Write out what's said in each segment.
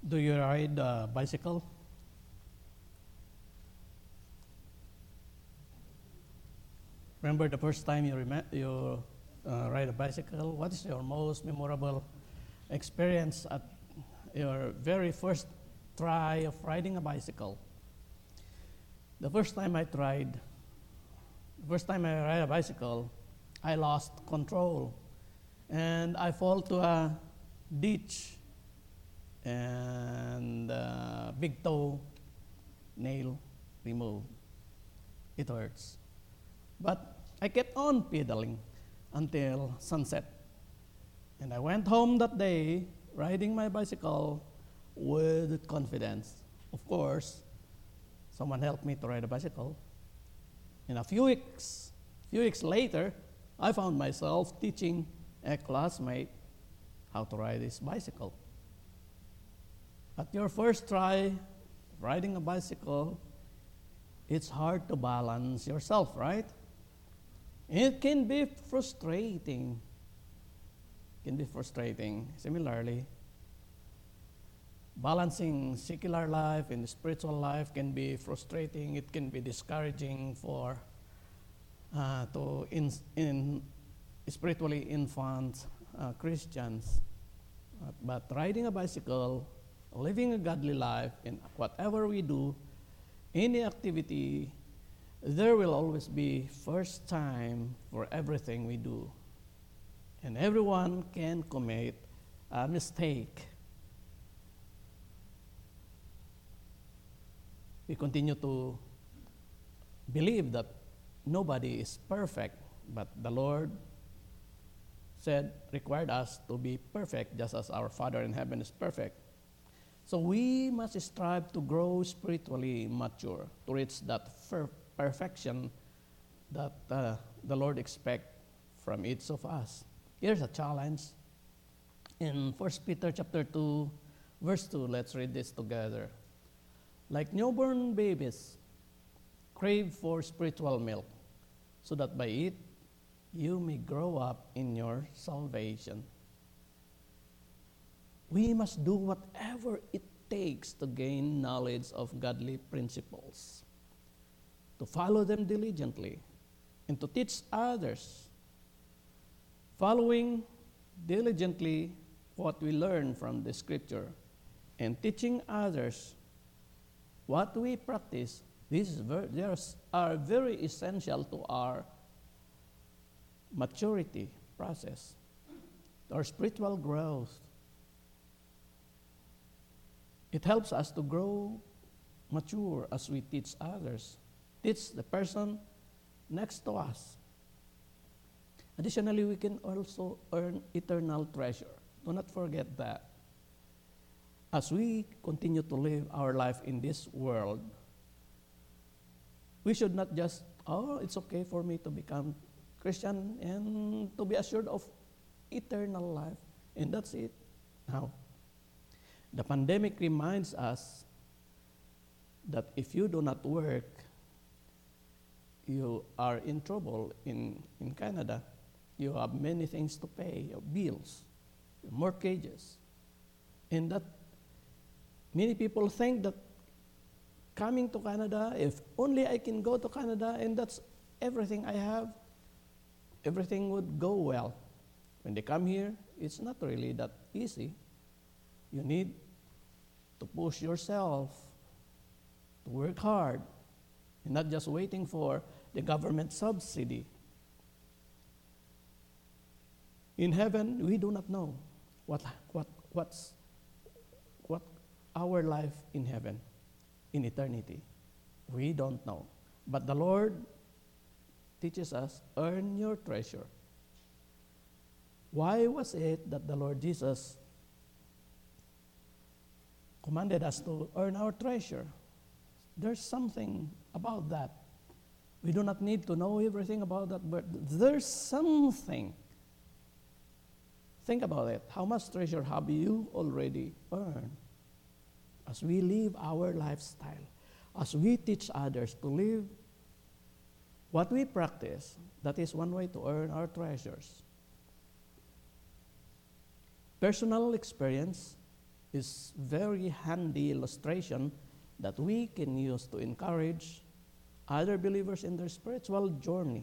Do you ride a bicycle? Remember the first time you ride a bicycle? What is your most memorable experience at your very first try of riding a bicycle? The first time I ride a bicycle, I lost control and I fall to a ditch and big toe nail removed. It hurts. But I kept on pedaling until sunset. And I went home that day riding my bicycle with confidence. Of course, someone helped me to ride a bicycle. And a few weeks later, I found myself teaching a classmate how to ride his bicycle. At your first try riding a bicycle, it's hard to balance yourself, right? It can be frustrating. Similarly, balancing secular life and spiritual life can be frustrating. It can be discouraging for spiritually infant Christians. But riding a bicycle, living a godly life, in whatever we do, any activity, there will always be first time for everything we do. And everyone can commit a mistake. We continue to believe that nobody is perfect, but the Lord required us to be perfect just as our Father in heaven is perfect. So we must strive to grow spiritually mature, to reach that perfection that the Lord expects from each of us. Here's a challenge. In 1 Peter chapter 2, verse 2, let's read this together. Like newborn babies, crave for spiritual milk, so that by it you may grow up in your salvation. We must do whatever it takes to gain knowledge of godly principles, to follow them diligently, and to teach others, following diligently what we learn from the Scripture, and teaching others what we practice. These are very essential to our maturity process, our spiritual growth. It helps us to grow mature as we teach others, teach the person next to us. Additionally, we can also earn eternal treasure. Do not forget that. As we continue to live our life in this world, we should not just, it's okay for me to become Christian and to be assured of eternal life, and that's it. Now, the pandemic reminds us that if you do not work, you are in trouble in Canada. You have many things to pay, your bills, your mortgages. And that many people think that coming to Canada, if only I can go to Canada and that's everything I have, everything would go well. When they come here, it's not really that easy. You need to push yourself, to work hard, and not just waiting for the government subsidy. In heaven, we do not know what our life in heaven, in eternity. We don't know. But the Lord teaches us, earn your treasure. Why was it that the Lord Jesus commanded us to earn our treasure? There's something about that. We do not need to know everything about that, but there's something. Think about it. How much treasure have you already earned? As we live our lifestyle, as we teach others to live what we practice, that is one way to earn our treasures. Personal experience is very handy illustration that we can use to encourage other believers in their spiritual journey.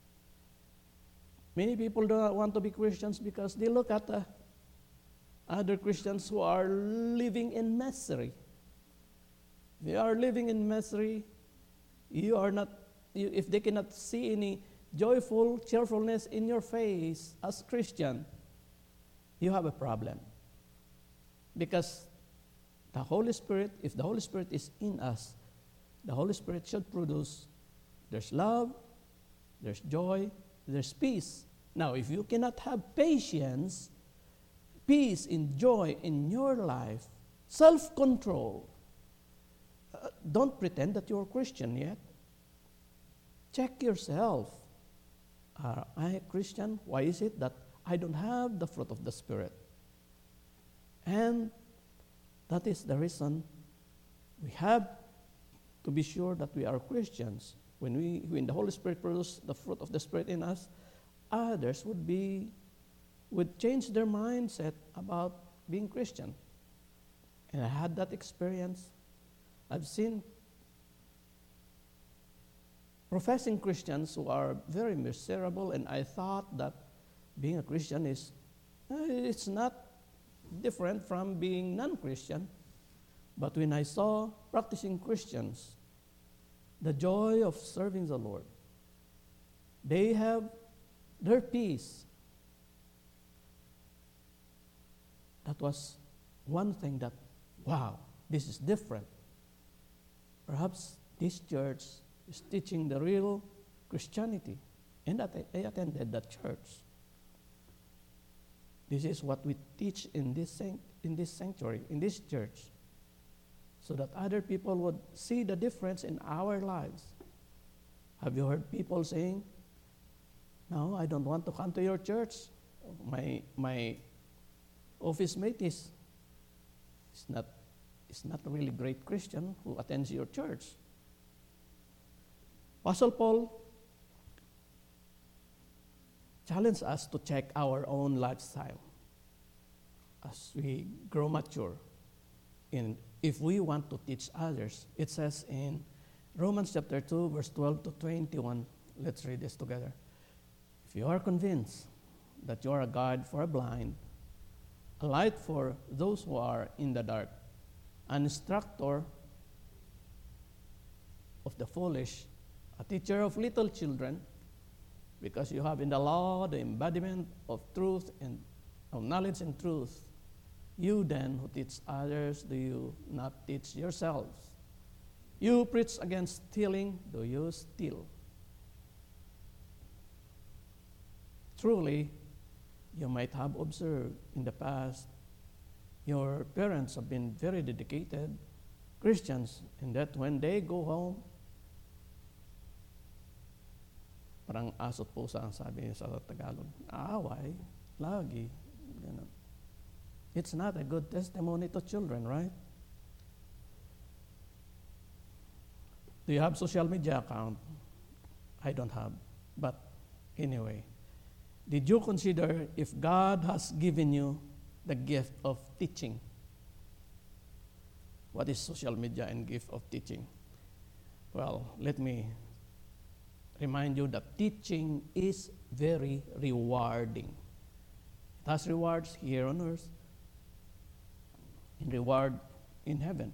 Many people don't want to be Christians because they look at other Christians who are living in misery. They are living in misery. If they cannot see any joyful cheerfulness in your face as Christian, you have a problem. Because the Holy Spirit, if the Holy Spirit is in us, the Holy Spirit should produce, there's love, there's joy, there's peace. Now, if you cannot have patience, peace and joy in your life, self-control, don't pretend that you're a Christian yet. Check yourself. Am I a Christian? Why is it that I don't have the fruit of the Spirit? And that is the reason we have to be sure that we are Christians. When the Holy Spirit produces the fruit of the Spirit in us, others would change their mindset about being Christian. And I had that experience. I've seen professing Christians who are very miserable, and I thought that being a Christian it's not different from being non-Christian. But when I saw practicing Christians, the joy of serving the Lord, they have their peace. That was one thing that, wow, this is different. Perhaps this church is teaching the real Christianity. And that I attended that church. This is what we teach in this sanctuary, in this church, so that other people would see the difference in our lives. Have you heard people saying, "No, I don't want to come to your church. My office mate is not a really great Christian who attends your church." Apostle Paul challenged us to check our own lifestyle as we grow mature. And if we want to teach others, it says in Romans chapter 2, verse 12 to 21, let's read this together. If you are convinced that you are a guide for a blind, a light for those who are in the dark, an instructor of the foolish, a teacher of little children, because you have in the law the embodiment of truth and of knowledge and truth, you then who teach others, do you not teach yourselves? You preach against stealing, do you steal? Truly, you might have observed in the past, your parents have been very dedicated Christians, and that when they go home, parang asot pusa ang sabi sa Tagalog, aaway, lagi, ganun. It's not a good testimony to children, right? Do you have social media account? I don't have. But anyway, did you consider if God has given you the gift of teaching? What is social media and gift of teaching? Well, let me remind you that teaching is very rewarding. It has rewards here on earth and reward in heaven.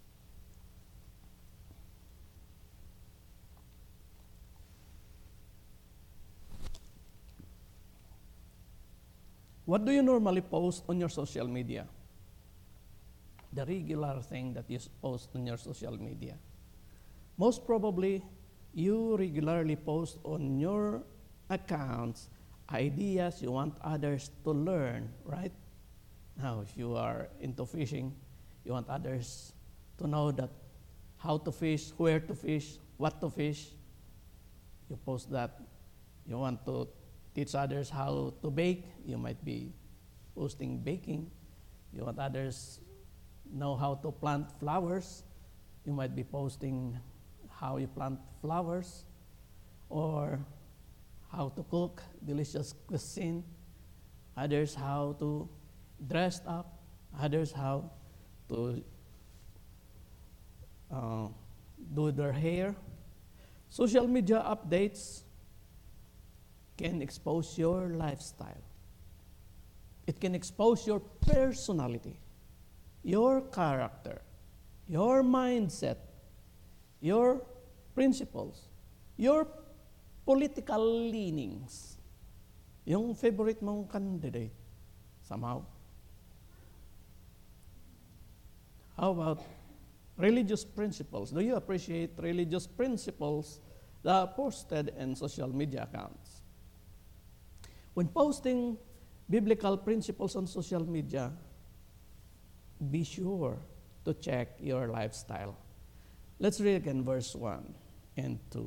What do you normally post on your social media? The regular thing that you post on your social media. Most probably, you regularly post on your accounts ideas you want others to learn, right? Now, if you are into fishing, you want others to know that how to fish, where to fish, what to fish. You post that. You want to teach others how to bake, you might be posting baking. You want others know how to plant flowers, you might be posting how you plant flowers, or how to cook delicious cuisine, others how to dress up, Others how to do their hair. Social media updates can expose your lifestyle. It can expose your personality, your character, your mindset, your principles, your political leanings, yung favorite mong candidate, somehow. How about religious principles? Do you appreciate religious principles that are posted in social media accounts? When posting biblical principles on social media, be sure to check your lifestyle. Let's read again verse 1 and 2.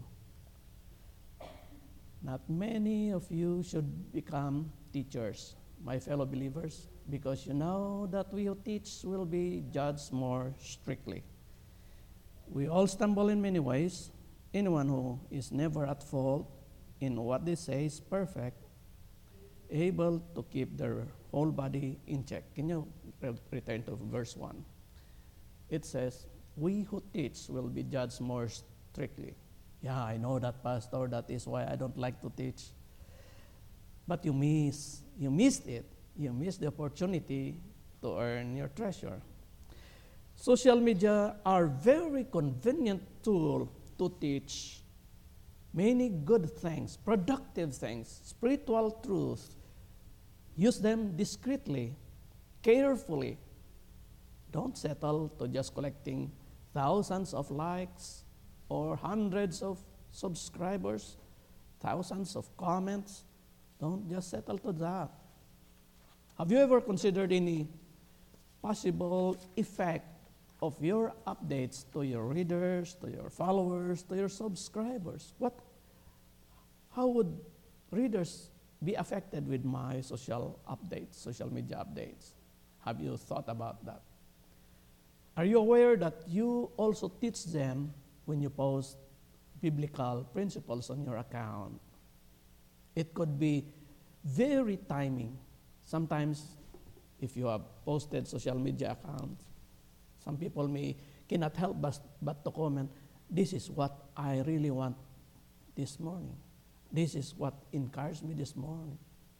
Not many of you should become teachers, my fellow believers, because you know that we who teach will be judged more strictly. We all stumble in many ways. Anyone who is never at fault in what they say is perfect, able to keep their whole body in check. Can you return to verse 1? It says, we who teach will be judged more strictly. Yeah, I know that, Pastor. That is why I don't like to teach. But you missed it. You missed the opportunity to earn your treasure. Social media are very convenient tool to teach many good things, productive things, spiritual truth. Use them discreetly, carefully. Don't settle to just collecting thousands of likes or hundreds of subscribers, thousands of comments. Don't just settle to that. Have you ever considered any possible effect of your updates to your readers, to your followers, to your subscribers? How would readers be affected with my social media updates? Have you thought about that? Are you aware that you also teach them when you post biblical principles on your account? It could be very timing. Sometimes, if you have posted social media accounts, some people cannot help but to comment, this is what I really want this morning. This is what encouraged me this morning.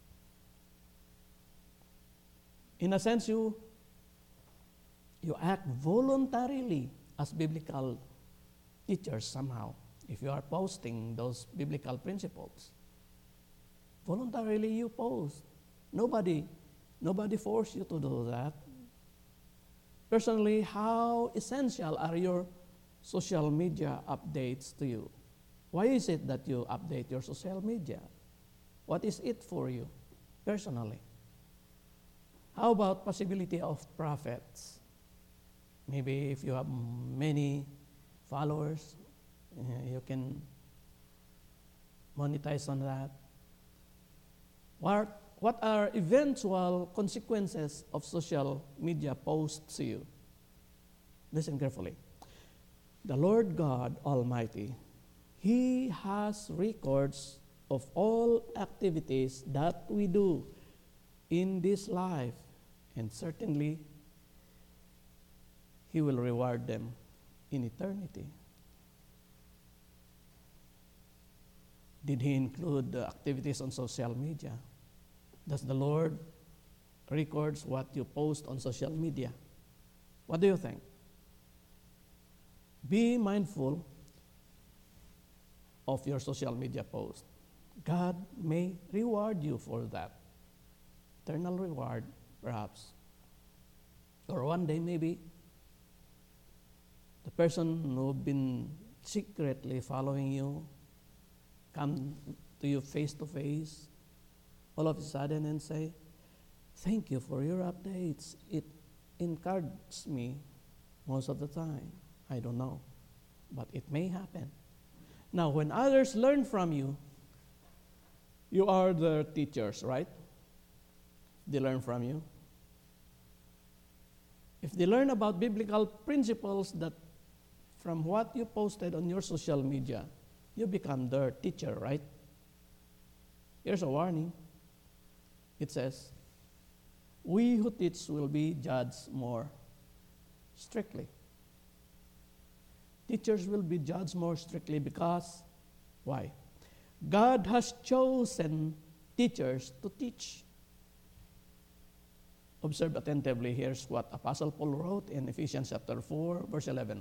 In a sense, you act voluntarily as biblical teachers somehow if you are posting those biblical principles. Voluntarily you post. Nobody forced you to do that. Personally, how essential are your social media updates to you? Why is it that you update your social media? What is it for you personally? How about possibility of profits? Maybe if you have many followers, you can monetize on that. What are eventual consequences of social media posts to you? Listen carefully. The Lord God Almighty, He has records of all activities that we do in this life, and certainly He will reward them in eternity. Did He include the activities on social media? Does the Lord records what you post on social media? What do you think? Be mindful of your social media post. God may reward you for that. Eternal reward, perhaps. Or one day, maybe, the person who's been secretly following you come to you face to face all of a sudden and say, thank you for your updates. It encourages me most of the time. I don't know, but it may happen. Now, when others learn from you, you are their teachers, right? They learn from you. If they learn about biblical principles that from what you posted on your social media, you become their teacher, right? Here's a warning. It says, we who teach will be judged more strictly. Teachers will be judged more strictly because, why? God has chosen teachers to teach. Observe attentively. Here's what Apostle Paul wrote in Ephesians chapter 4, verse 11.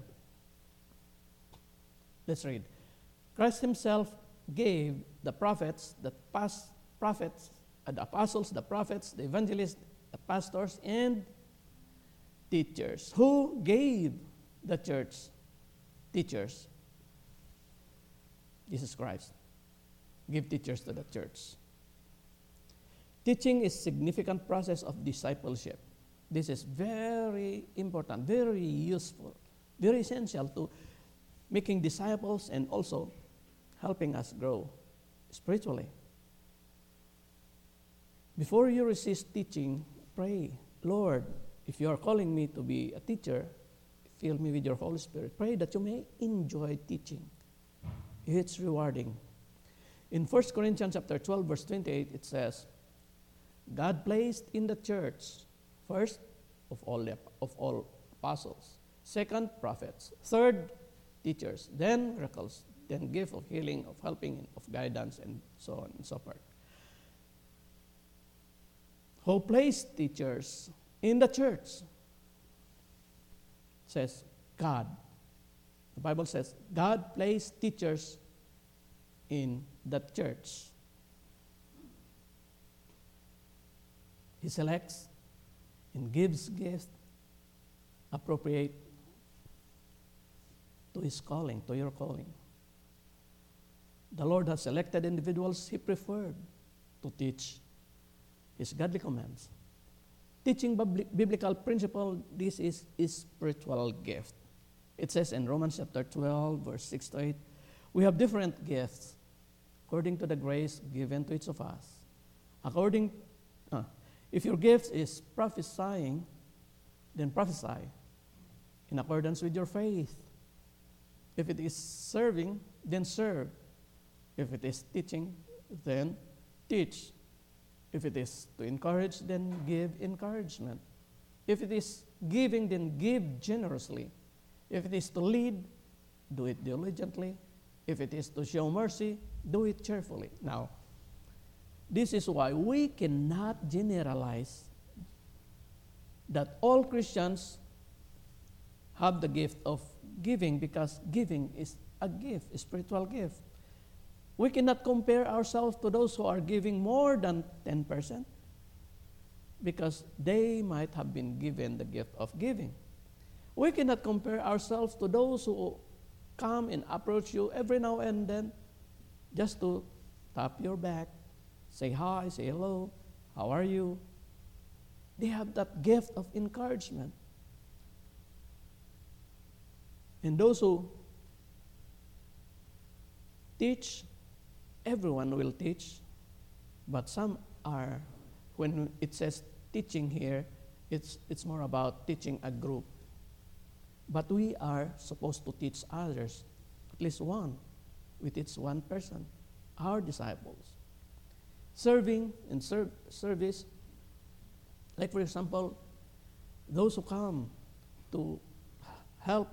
Let's read. Christ himself gave the prophets, the apostles, the prophets, the evangelists, the pastors, and teachers. Who gave the church teachers? Jesus Christ. Give teachers to the church. Teaching is a significant process of discipleship. This is very important, very useful, very essential to making disciples and also helping us grow spiritually. Before you resist teaching, pray, Lord, if you are calling me to be a teacher, fill me with your Holy Spirit. Pray that you may enjoy teaching. It's rewarding. In 1 Corinthians chapter 12, verse 28, it says, God placed in the church, first, of all apostles, second, prophets, third, teachers, then miracles, then gift of healing, of helping, of guidance, and so on and so forth. Who placed teachers in the church? Says God. The Bible says God placed teachers in the church. He selects and gives gifts appropriate to his calling, to your calling. The Lord has selected individuals he preferred to teach his godly commands. Teaching biblical principle, this is a spiritual gift. It says in Romans chapter 12, verse 6 to 8, we have different gifts according to the grace given to each of us. If your gift is prophesying, then prophesy in accordance with your faith. If it is serving, then serve. If it is teaching, then teach. If it is to encourage, then give encouragement. If it is giving, then give generously. If it is to lead, do it diligently. If it is to show mercy, do it cheerfully. Now, this is why we cannot generalize that all Christians have the gift of giving, because giving is a gift, a spiritual gift. We cannot compare ourselves to those who are giving more than 10%, because they might have been given the gift of giving. We cannot compare ourselves to those who come and approach you every now and then just to tap your back, say hi, say hello, how are you? They have that gift of encouragement. And those who teach, everyone will teach, but some are, when it says teaching here, it's more about teaching a group. But we are supposed to teach others, at least one. We teach one person, our disciples. Serving and service, like for example, those who come to help.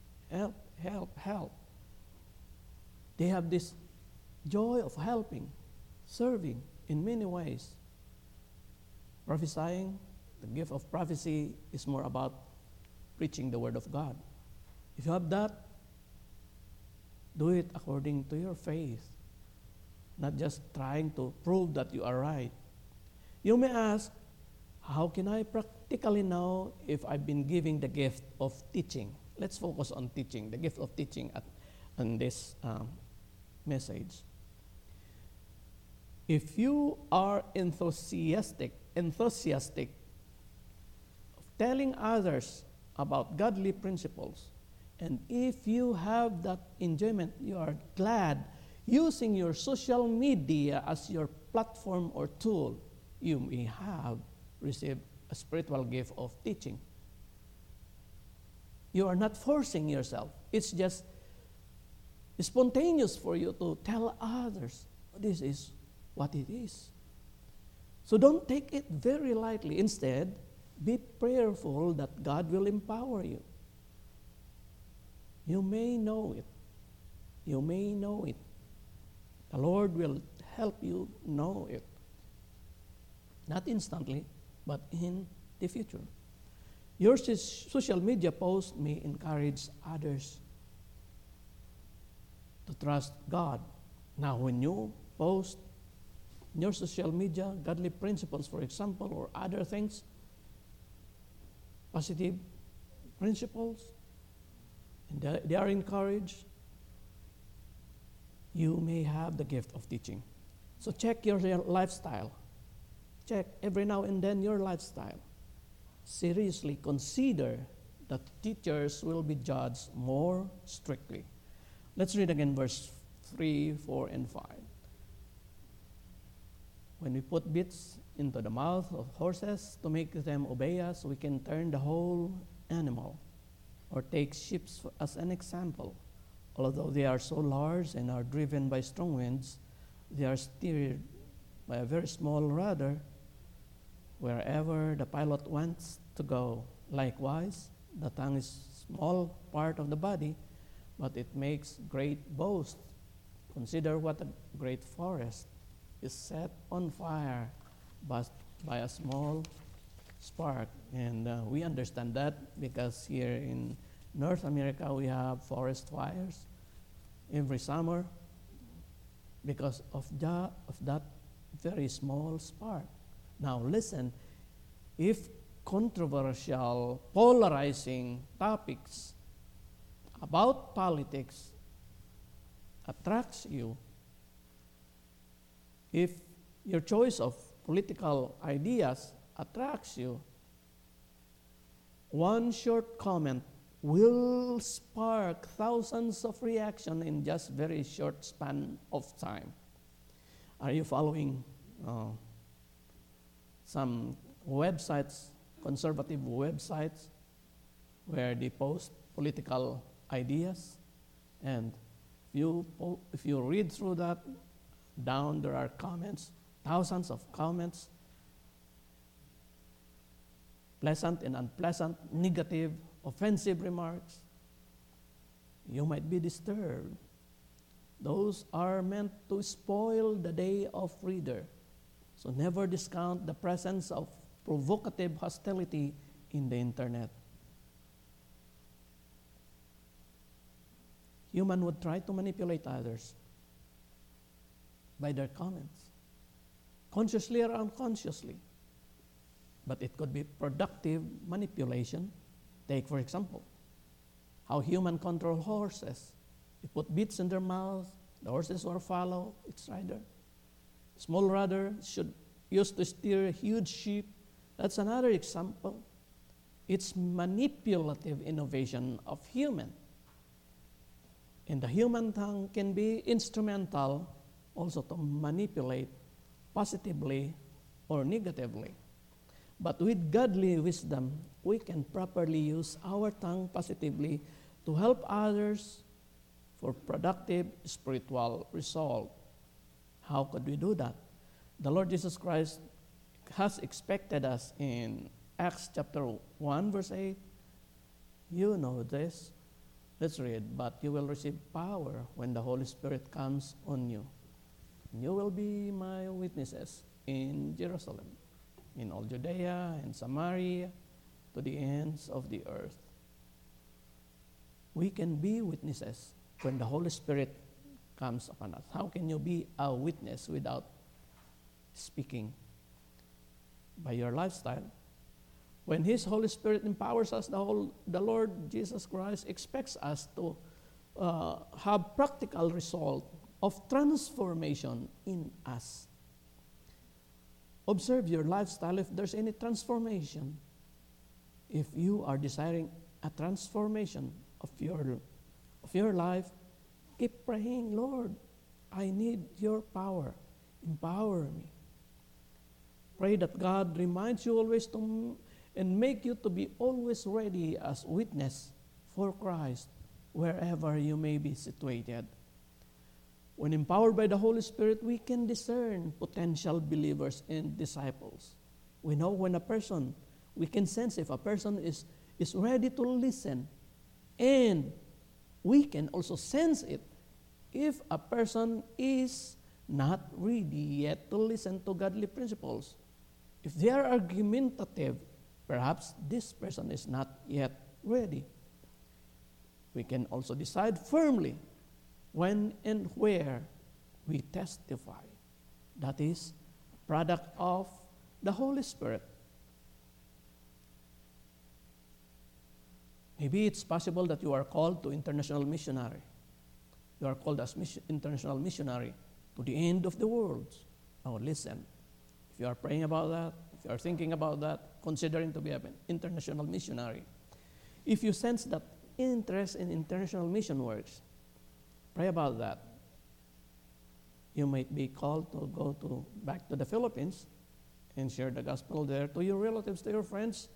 They have this joy of helping, serving in many ways. Prophesying, the gift of prophecy is more about preaching the word of God. If you have that, do it according to your faith, not just trying to prove that you are right. You may ask, how can I practically know if I've been giving the gift of teaching? Let's focus on teaching, the gift of teaching on this message. If you are enthusiastic of telling others about godly principles, and if you have that enjoyment, you are glad using your social media as your platform or tool, you may have received a spiritual gift of teaching. You are not forcing yourself. It's just spontaneous for you to tell others, this is what it is. So don't take it very lightly. Instead, be prayerful that God will empower you. You may know it. You may know it. The Lord will help you know it. Not instantly, but in the future. Your social media post may encourage others to trust God. Now, when you post in your social media godly principles, for example, or other things, positive principles, and they are encouraged, you may have the gift of teaching. So check your lifestyle. Check every now and then your lifestyle. Seriously consider that teachers will be judged more strictly. Let's read again verse 3, 4, and 5. When we put bits into the mouth of horses to make them obey us, we can turn the whole animal. Or take ships as an example. Although they are so large and are driven by strong winds, they are steered by a very small rudder wherever the pilot wants to go. Likewise, the tongue is a small part of the body, but it makes great boast. Consider what a great forest is set on fire by a small spark. And we understand that because here in North America we have forest fires every summer because of that very small spark. Now listen, if controversial, polarizing topics about politics attracts you, if your choice of political ideas attracts you, one short comment will spark thousands of reactions in just very short span of time. Are you following some websites, conservative websites, where they post political ideas? And if you read through that, down there are comments, thousands of comments, pleasant and unpleasant, negative, offensive remarks. You might be disturbed. Those are meant to spoil the day of reader. So never discount the presence of provocative hostility in the internet. Human would try to manipulate others by their comments, consciously or unconsciously. But it could be productive manipulation. Take, for example, how humans control horses. You put bits in their mouth, the horses will follow its rider. Small rudder used to steer a huge ship. That's another example. It's manipulative innovation of human. And the human tongue can be instrumental also to manipulate positively or negatively. But with godly wisdom, we can properly use our tongue positively to help others for productive spiritual result. How could we do that? The Lord Jesus Christ has expected us in Acts chapter 1, verse 8. You know this. Let's read. But you will receive power when the Holy Spirit comes on you. You will be my witnesses in Jerusalem, in all Judea and Samaria, to the ends of the earth. We can be witnesses when the Holy Spirit comes upon us. How can you be a witness without speaking? By your lifestyle. When His Holy Spirit empowers us, the Lord Jesus Christ expects us to have practical result of transformation in us. Observe your lifestyle if there's any transformation. If you are desiring a transformation of your life, keep praying, Lord, I need your power. Empower me. Pray that God reminds you always and make you to be always ready as witness for Christ wherever you may be situated. When empowered by the Holy Spirit, we can discern potential believers and disciples. We know when a person, we can sense if a person is ready to listen. And we can also sense it if a person is not ready yet to listen to godly principles. If they are argumentative, perhaps this person is not yet ready. We can also decide firmly when and where we testify. That is a product of the Holy Spirit. Maybe it's possible that you are called to international missionary. You are called as international missionary to the end of the world. Now listen, if you are praying about that, if you are thinking about that, considering to be an international missionary, if you sense that interest in international mission works, pray about that. You might be called to go back to the Philippines and share the gospel there to your relatives, to your friends.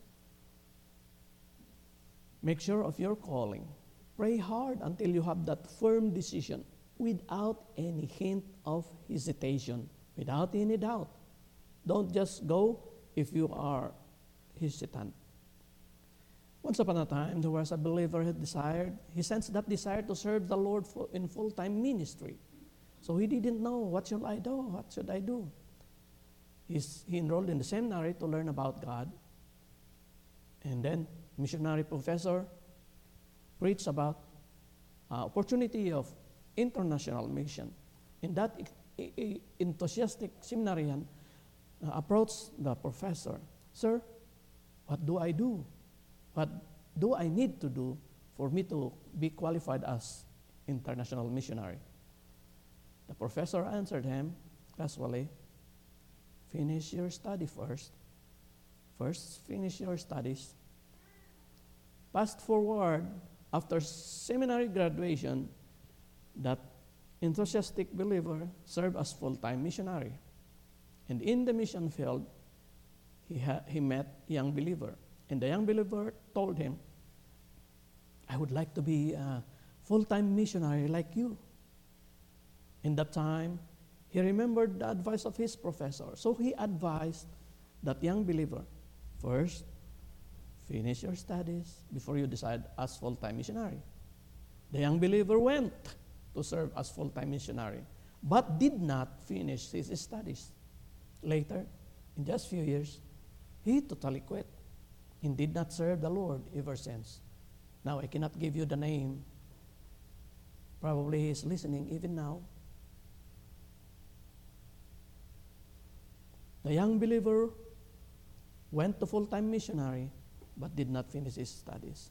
Make sure of your calling. Pray hard until you have that firm decision without any hint of hesitation, without any doubt. Don't just go if you are hesitant. Once upon a time, there was a believer he sensed that desire to serve the Lord in full-time ministry. So he didn't know, what should I do? What should I do? He enrolled in the seminary to learn about God. And then missionary professor preached about opportunity of international mission. And that enthusiastic seminarian approached the professor. Sir, what do I do? What do I need to do for me to be qualified as international missionary? The professor answered him casually, finish your study first. First, finish your studies. Fast forward, after seminary graduation, that enthusiastic believer served as full-time missionary. And in the mission field, he met a young believer. And the young believer told him, I would like to be a full-time missionary like you. In that time, he remembered the advice of his professor. So he advised that young believer, first, finish your studies before you decide as full-time missionary. The young believer went to serve as full-time missionary, but did not finish his studies. Later, in just a few years, he totally quit and did not serve the Lord ever since. Now, I cannot give you the name. Probably he is listening even now. The young believer went to full-time missionary, but did not finish his studies.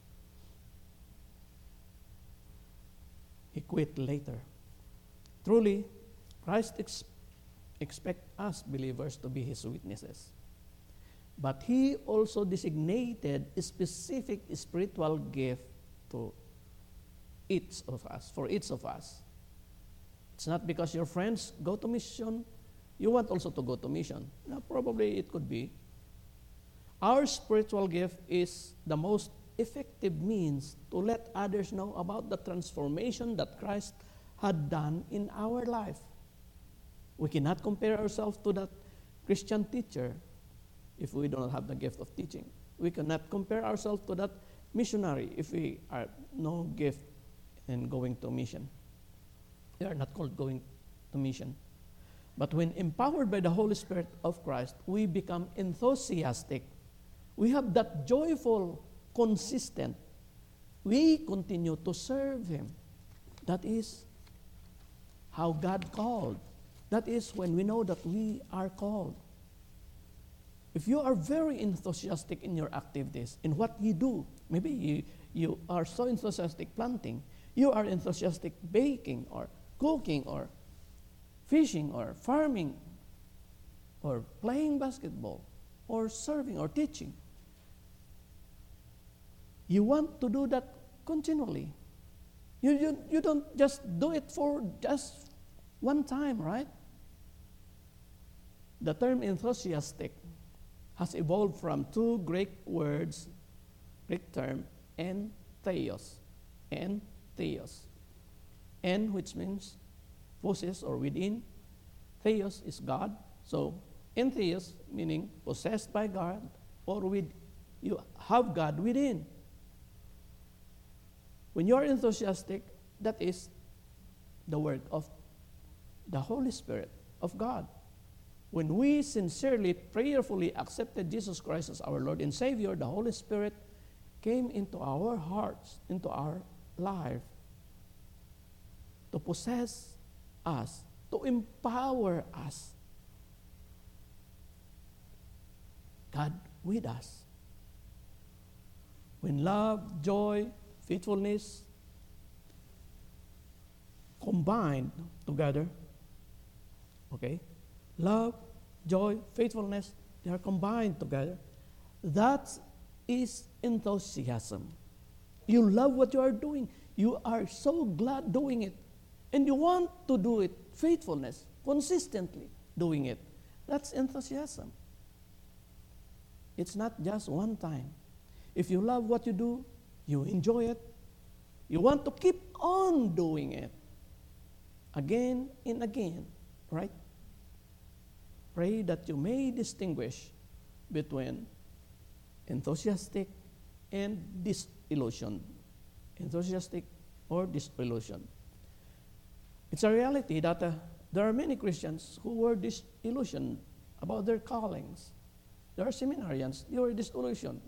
He quit later. Truly, Christ expects us believers to be his witnesses. But he also designated a specific spiritual gift to each of us, for each of us. It's not because your friends go to mission, you want also to go to mission. Now, probably it could be. Our spiritual gift is the most effective means to let others know about the transformation that Christ had done in our life. We cannot compare ourselves to that Christian teacher if we do not have the gift of teaching. We cannot compare ourselves to that missionary if we are no gift in going to mission. We are not called going to mission. But when empowered by the Holy Spirit of Christ, we become enthusiastic. We have that joyful, consistent. We continue to serve him. That is how God called. That is when we know that we are called. If you are very enthusiastic in your activities, in what you do, maybe you are so enthusiastic planting, you are enthusiastic baking or cooking or fishing or farming or playing basketball or serving or teaching. You want to do that continually. You don't just do it for just one time, right? The term enthusiastic has evolved from two Greek words, Greek term, en theos, which means possess or within. Theos is God. So, entheos, meaning possessed by God, or you have God within. When you are enthusiastic, that is the work of the Holy Spirit of God. When we sincerely, prayerfully accepted Jesus Christ as our Lord and Savior, the Holy Spirit came into our hearts, into our life, to possess us, to empower us. God with us. When love, joy, faithfulness combined together, okay? Love, joy, faithfulness, they are combined together. That is enthusiasm. You love what you are doing. You are so glad doing it. And you want to do it, faithfulness, consistently doing it. That's enthusiasm. It's not just one time. If you love what you do, you enjoy it, you want to keep on doing it again and again, right? Pray that you may distinguish between enthusiastic and disillusioned. Enthusiastic or disillusioned. It's a reality that there are many Christians who were disillusioned about their callings. There are seminarians, they were disillusioned.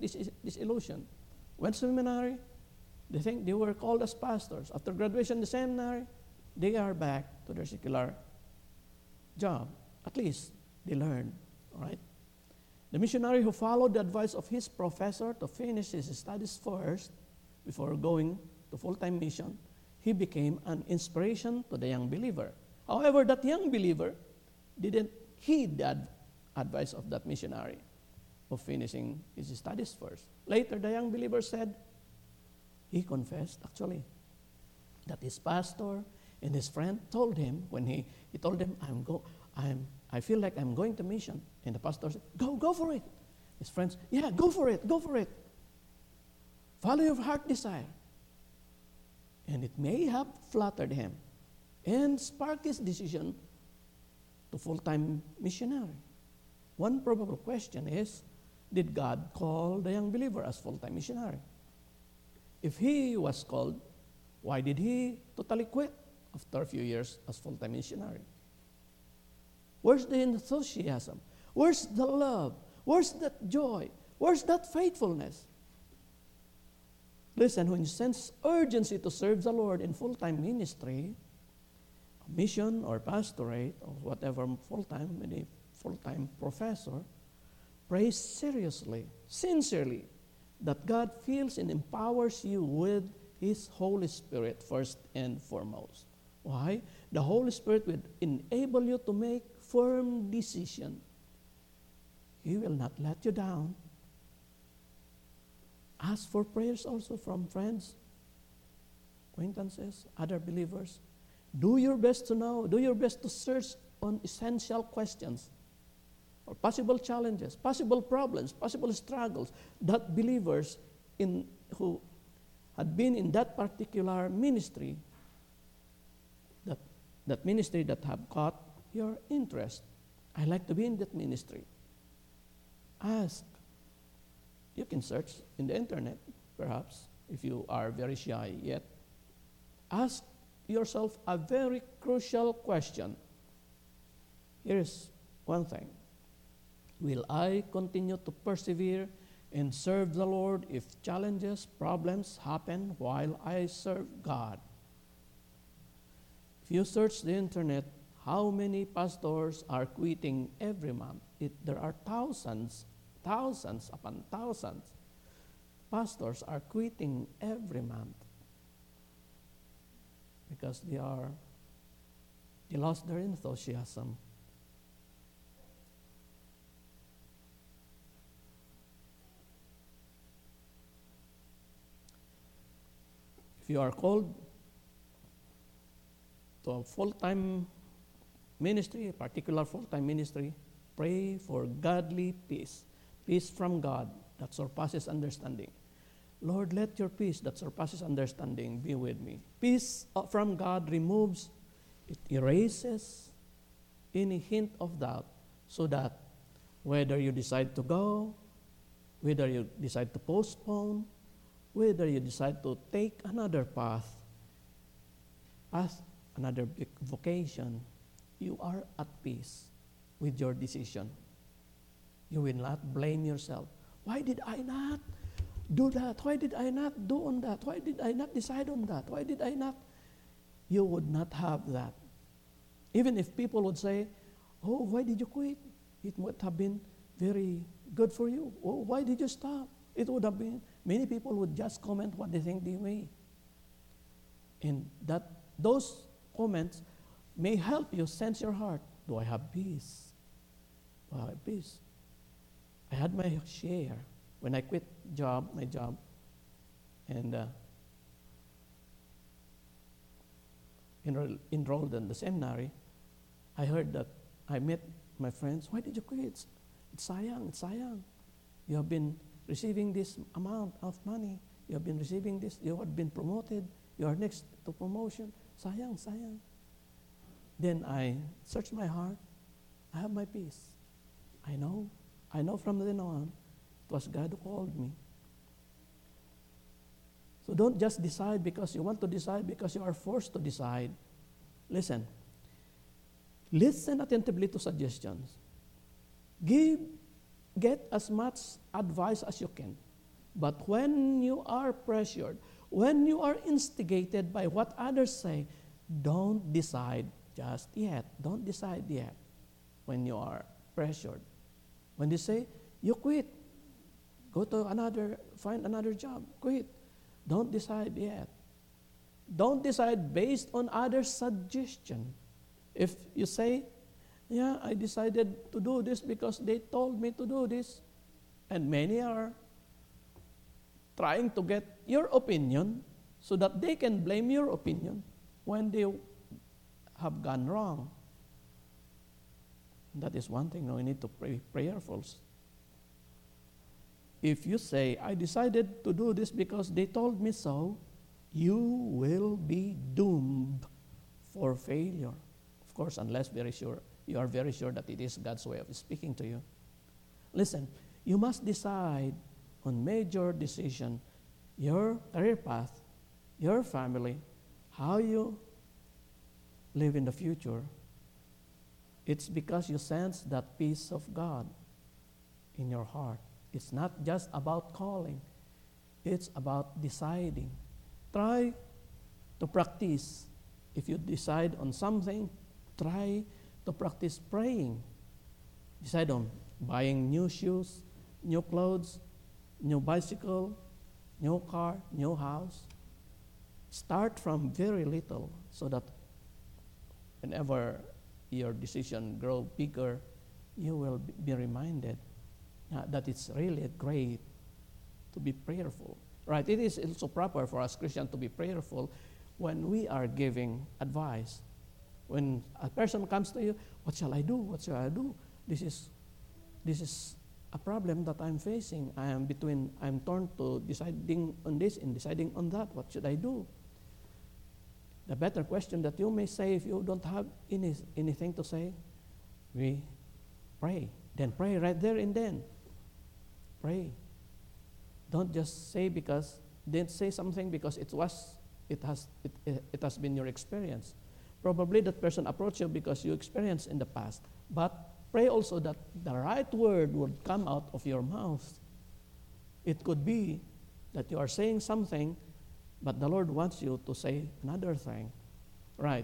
Went to seminary, they think they were called as pastors. After graduation in the seminary, they are back to their secular job. At least they learned, all right? The missionary who followed the advice of his professor to finish his studies first before going to full-time mission, he became an inspiration to the young believer. However, that young believer didn't heed the advice of that missionary of finishing his studies first. Later, the young believer said, he confessed actually, that his pastor and his friend told him, when he told them, I feel like I'm going to mission. And the pastor said, go for it. His friends, yeah, go for it. Follow your heart desire. And it may have flattered him and sparked his decision to full-time missionary. One probable question is, did God call the young believer as full-time missionary? If he was called, why did he totally quit after a few years as full-time missionary? Where's the enthusiasm? Where's the love? Where's that joy? Where's that faithfulness? Listen, when you sense urgency to serve the Lord in full-time ministry, mission or pastorate or whatever full-time, maybe full-time professor, pray seriously, sincerely, that God fills and empowers you with His Holy Spirit first and foremost. Why? The Holy Spirit will enable you to make firm decisions. He will not let you down. Ask for prayers also from friends, acquaintances, other believers. Do your best to know. Do your best to search on essential questions or possible challenges, possible problems, possible struggles that believers who had been in that particular ministry, that ministry that have caught your interest. I like to be in that ministry. Ask. You can search in the internet, perhaps, if you are very shy yet. Ask yourself a very crucial question. Here's one thing. Will I continue to persevere and serve the Lord if challenges, problems happen while I serve God? If you search the internet, how many pastors are quitting every month? There are thousands upon thousands. Pastors are quitting every month because they lost their enthusiasm. If you are called to a full-time ministry, a particular full-time ministry, pray for godly peace. Peace from God that surpasses understanding. Lord, let your peace that surpasses understanding be with me. Peace from God removes It erases any hint of doubt so that whether you decide to go, whether you decide to postpone, whether you decide to take another path, another vocation, you are at peace with your decision. You will not blame yourself. Why did I not do that? Why did I not do on that? Why did I not decide on that? Why did I not? You would not have that. Even if people would say, oh, why did you quit? It would have been very good for you. Oh, why did you stop? It would have been, many people would just comment what they think they may. And those comments may help you sense your heart. Do I have peace? Do I have peace? I had my share when I quit my job, and enrolled in the seminary. I heard that I met my friends. Why did you quit? It's sayang, it's sayang. You have been receiving this amount of money. You have been receiving this. You have been promoted. You are next to promotion. Sayang, sayang. Then I searched my heart. I have my peace. I know from then on, it was God who called me. So don't just decide because you want to decide, because you are forced to decide. Listen attentively to suggestions. Get as much advice as you can. But when you are pressured, when you are instigated by what others say, don't decide just yet. Don't decide yet when you are pressured. When they say, you quit, find another job, quit. Don't decide yet. Don't decide based on others' suggestion. If you say, yeah, I decided to do this because they told me to do this, and many are trying to get your opinion so that they can blame your opinion when they have gone wrong. That is one thing we need to pray prayerful. If you say, I decided to do this because they told me so, you will be doomed for failure. Of course, unless you are very sure that it is God's way of speaking to you. Listen, you must decide on major decision, your career path, your family, how you live in the future. It's because you sense that peace of God in your heart. It's not just about calling. It's about deciding. Try to practice. If you decide on something, try to practice praying. Decide on buying new shoes, new clothes, new bicycle, new car, new house. Start from very little so that whenever your decision grow bigger, you will be reminded that it's really great to be prayerful. Right? It is also proper for us Christians to be prayerful when we are giving advice. When a person comes to you, what shall I do? What shall I do? This is a problem that I'm facing. I'm torn to deciding on this and deciding on that. What should I do? The better question that you may say, if you don't have anything to say, we pray. Then pray right there and then. Pray. Don't just say don't say something because it has been your experience. Probably that person approached you because you experienced in the past. But pray also that the right word would come out of your mouth. It could be that you are saying something, but the Lord wants you to say another thing. Right?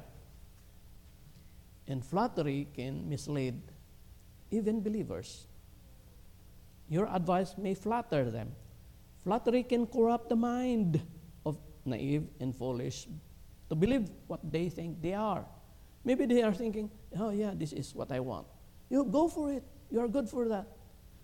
And flattery can mislead even believers. Your advice may flatter them. Flattery can corrupt the mind of naive and foolish to believe what they think they are. Maybe they are thinking, oh yeah, this is what I want. You go for it. You are good for that.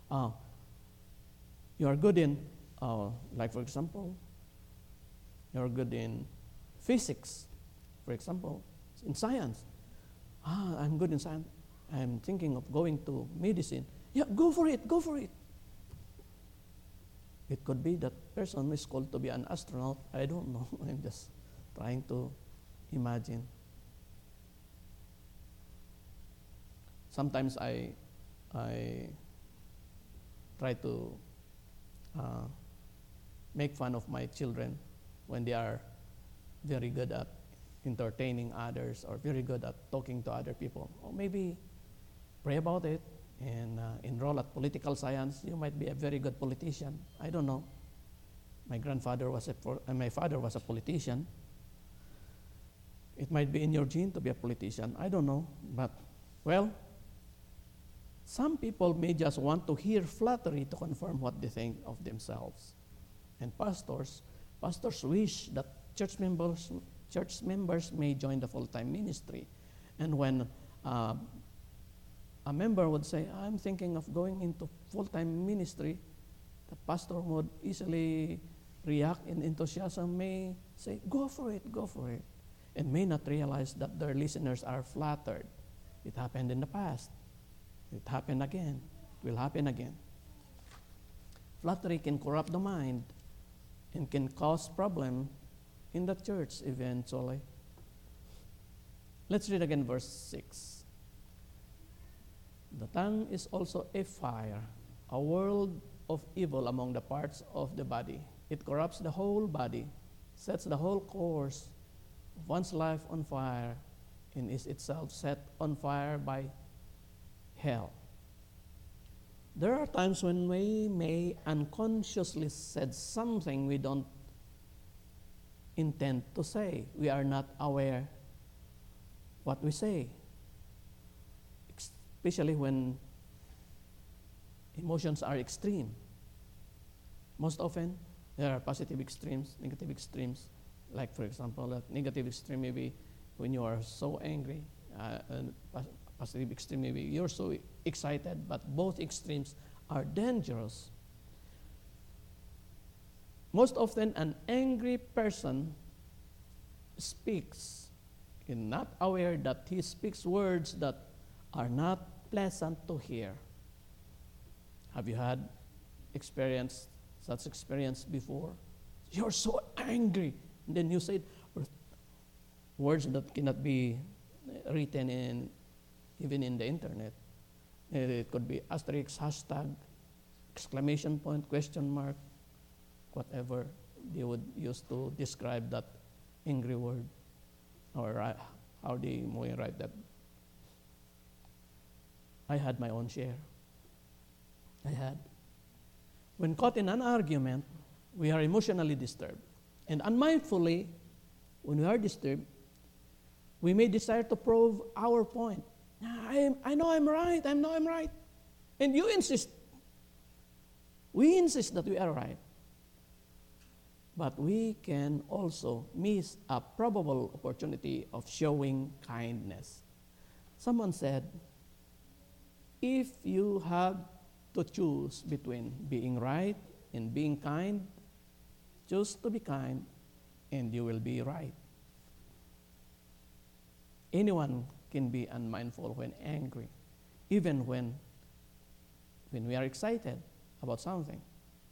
You are good in, like for example, you are good in physics, for example, in science. I'm good in science. I'm thinking of going to medicine. Yeah, go for it, go for it. It could be that person is called to be an astronaut. I don't know. I'm just trying to imagine. sometimes I try to make fun of my children when they are very good at entertaining others or very good at talking to other people. Or maybe pray about it and enroll at political science. You might be a very good politician. I don't know. My father was a politician. It might be in your gene to be a politician. I don't know. But, well, some people may just want to hear flattery to confirm what they think of themselves. And pastors wish that church members may join the full-time ministry. And when a member would say, I'm thinking of going into full-time ministry, the pastor would easily react in enthusiasm, may say, go for it, and may not realize that their listeners are flattered. It happened in the past. It happened again. It will happen again. Flattery can corrupt the mind and can cause problem in the church eventually. Let's read again verse 6. The tongue is also a fire, a world of evil among the parts of the body. It corrupts the whole body, sets the whole course of one's life on fire, and is itself set on fire by hell. There are times when we may unconsciously said something we don't intend to say. We are not aware what we say, especially when emotions are extreme. Most often, there are positive extremes, negative extremes. Like, for example, a negative extreme maybe when you are so angry, and positive extreme maybe you're so excited, but both extremes are dangerous. Most often, an angry person speaks and not aware that he speaks words that are not pleasant to hear. Have you had such experience before? You're so angry, and then you say words that cannot be written even in the internet. It could be asterisk, hashtag, exclamation point, question mark, whatever they would use to describe that angry word, or how they might write that. I had my own share. When caught in an argument, we are emotionally disturbed. And unmindfully, when we are disturbed, we may desire to prove our point. I know I'm right. And you insist. We insist that we are right. But we can also miss a probable opportunity of showing kindness. Someone said, if you have to choose between being right and being kind, choose to be kind and you will be right. Anyone can be unmindful when angry, even when we are excited about something.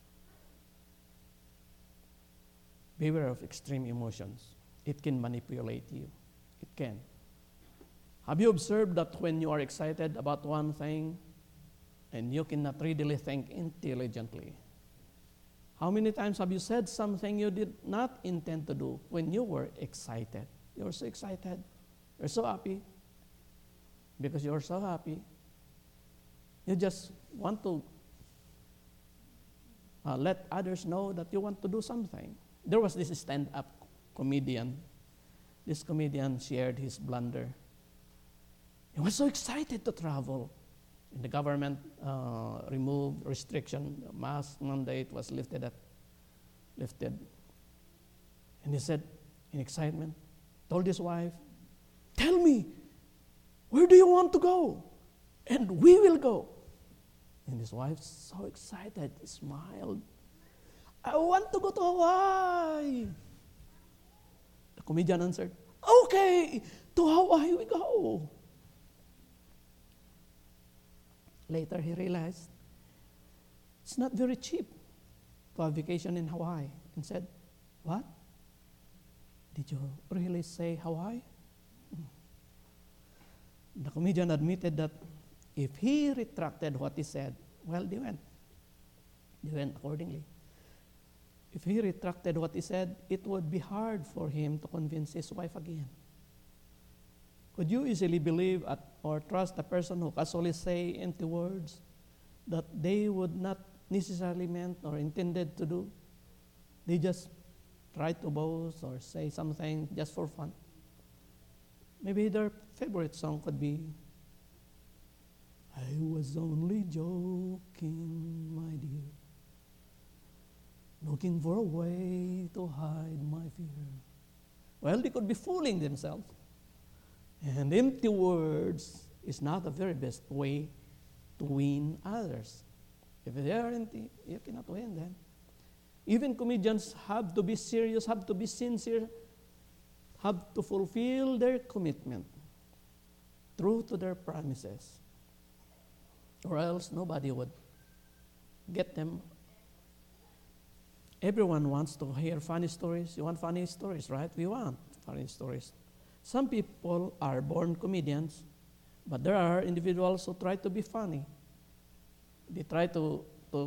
Beware of extreme emotions. It can manipulate you. It can. Have you observed that when you are excited about one thing and you cannot readily think intelligently? How many times have you said something you did not intend to do when you were excited? You were so excited. You're so happy. Because you're so happy, you just want to let others know that you want to do something. There was this stand-up comedian. This comedian shared his blunder. He was so excited to travel. And the government removed restriction. Mask mandate was lifted. And he said, in excitement, told his wife, tell me, where do you want to go? And we will go. And his wife, so excited, smiled. I want to go to Hawaii. The comedian answered, okay, to Hawaii we go. Later he realized it's not very cheap to have vacation in Hawaii. And said, what? Did you really say Hawaii? The comedian admitted that if he retracted what he said, well, they went. They went accordingly. If he retracted what he said, it would be hard for him to convince his wife again. Could you easily believe or trust a person who casually say empty words that they would not necessarily meant or intended to do? They just try to boast or say something just for fun. Maybe their favorite song could be, I was only joking, my dear, looking for a way to hide my fear. Well, they could be fooling themselves. And empty words is not the very best way to win others. If they are empty, you cannot win them. Even comedians have to be serious, have to be sincere, have to fulfill their commitment, true to their promises, or else nobody would get them. Everyone wants to hear funny stories. You want funny stories, right? We want funny stories. Some people are born comedians, but there are individuals who try to be funny. They try to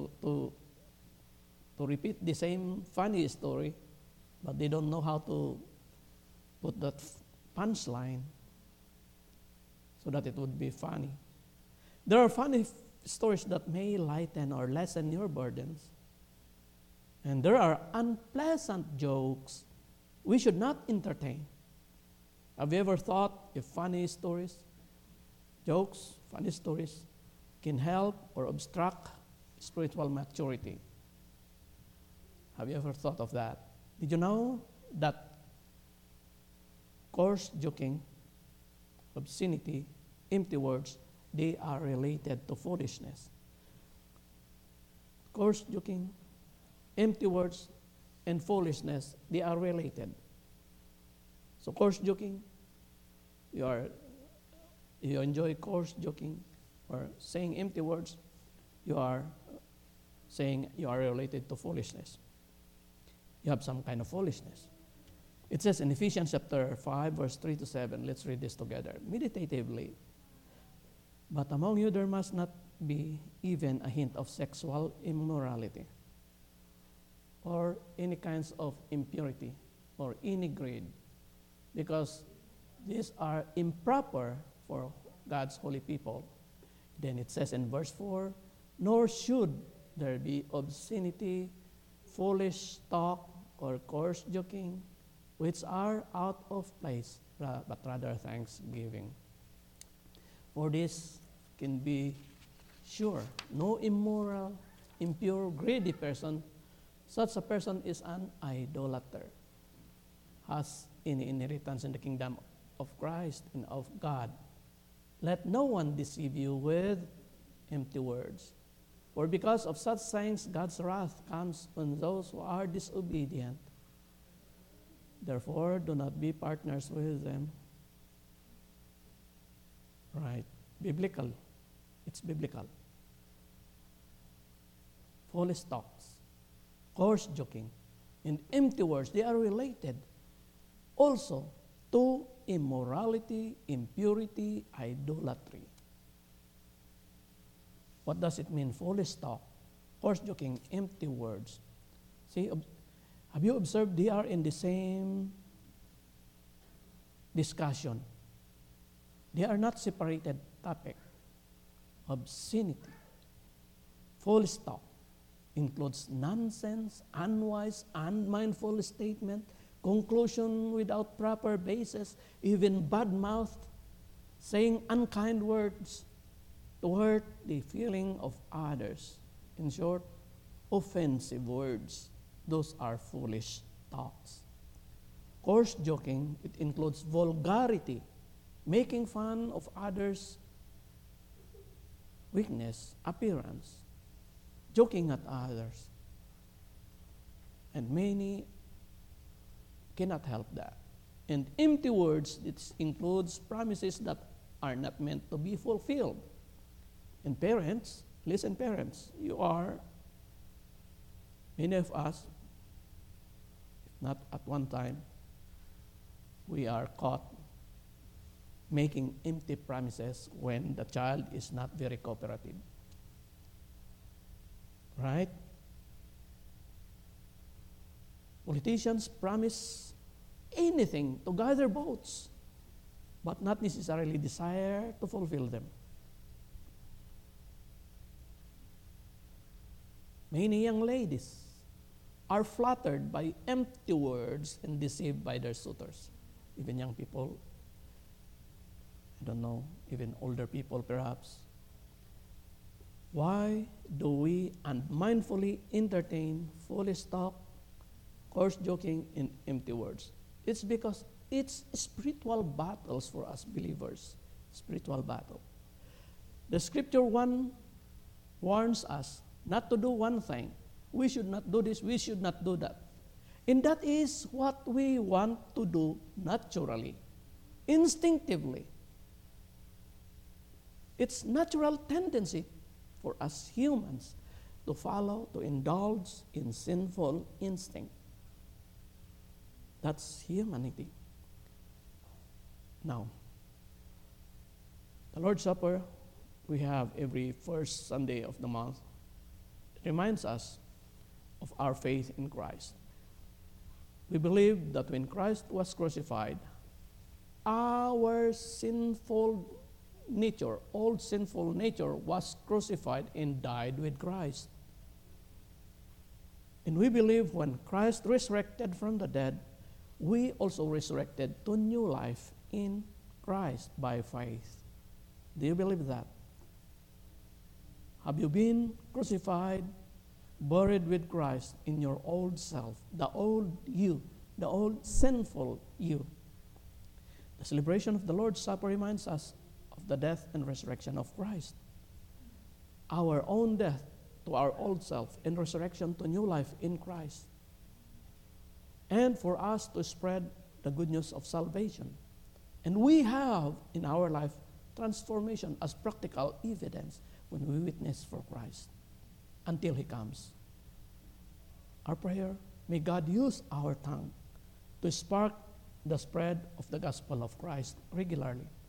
repeat the same funny story, but they don't know how to put that punchline so that it would be funny. There are funny stories that may lighten or lessen your burdens. And there are unpleasant jokes we should not entertain. Have you ever thought if funny stories, jokes, funny stories can help or obstruct spiritual maturity? Have you ever thought of that? Did you know that coarse joking, obscenity, empty words, they are related to foolishness? Coarse joking, empty words, and foolishness, they are related. So coarse joking, you enjoy coarse joking or saying empty words, you are saying you are related to foolishness. You have some kind of foolishness. It says in Ephesians chapter 5, verse 3 to 7, let's read this together, meditatively. But among you there must not be even a hint of sexual immorality, or any kinds of impurity, or any greed, because these are improper for God's holy people. Then it says in verse 4, nor should there be obscenity, foolish talk, or coarse joking, which are out of place, but rather thanksgiving. For this can be sure, no immoral, impure, greedy person, such a person is an idolater, has any inheritance in the kingdom of Christ and of God. Let no one deceive you with empty words. For because of such things, God's wrath comes on those who are disobedient. Therefore, do not be partners with them. Right. Biblical. It's biblical. Foolish talks, coarse joking, and empty words, they are related also to immorality, impurity, idolatry. What does it mean? Foolish talk, coarse joking, empty words. See, have you observed they are in the same discussion? They are not separated topic. Obscenity, foolish talk includes nonsense, unwise, unmindful statement, conclusion without proper basis, even bad-mouthed, saying unkind words to hurt the feeling of others. In short, offensive words. Those are foolish talks. Coarse joking, it includes vulgarity, making fun of others' weakness, appearance, joking at others. And many cannot help that. And empty words, it includes promises that are not meant to be fulfilled. And parents, listen parents, many of us, if not at one time, we are caught making empty promises when the child is not very cooperative. Right? Politicians promise anything to gather votes, but not necessarily desire to fulfill them. Many young ladies are flattered by empty words and deceived by their suitors. Even young people, I don't know, even older people perhaps. Why do we unmindfully entertain foolish talk, coarse joking, and empty words? It's because it's spiritual battles for us believers. Spiritual battle. The scripture warns us not to do one thing. We should not do this, we should not do that. And that is what we want to do naturally, instinctively. It's natural tendency for us humans to follow, to indulge in sinful instinct. That's humanity. Now, the Lord's Supper we have every first Sunday of the month reminds us of our faith in Christ. We believe that when Christ was crucified, our sinful nature, old sinful nature, was crucified and died with Christ. And we believe when Christ resurrected from the dead, we also resurrected to new life in Christ by faith. Do you believe that? Have you been crucified, buried with Christ in your old self, the old you, the old sinful you? The celebration of the Lord's Supper reminds us of the death and resurrection of Christ. Our own death to our old self and resurrection to new life in Christ. And for us to spread the good news of salvation. And we have in our life transformation as practical evidence when we witness for Christ until He comes. Our prayer, may God use our tongue to spark the spread of the gospel of Christ regularly.